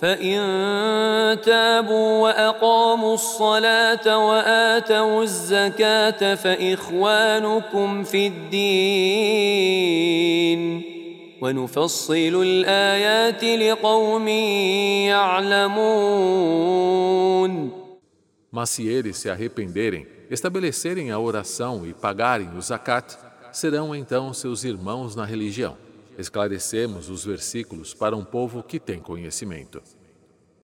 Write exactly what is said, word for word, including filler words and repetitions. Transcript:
فإن تابوا وأقاموا الصلاة وآتوا الزكاة فإخوانكم في الدين ونفصل الآيات لقوم يعلمون. Mas se eles se arrependerem, estabelecerem a oração e pagarem o zakat, serão então seus irmãos na religião. Esclarecemos os versículos para um povo que tem conhecimento.